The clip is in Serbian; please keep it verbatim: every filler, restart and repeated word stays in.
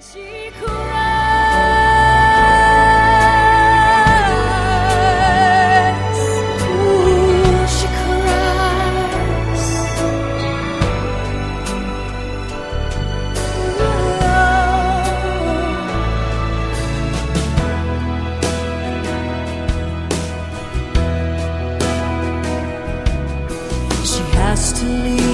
She cries. Ooh, she cries. Ooh. She has to leave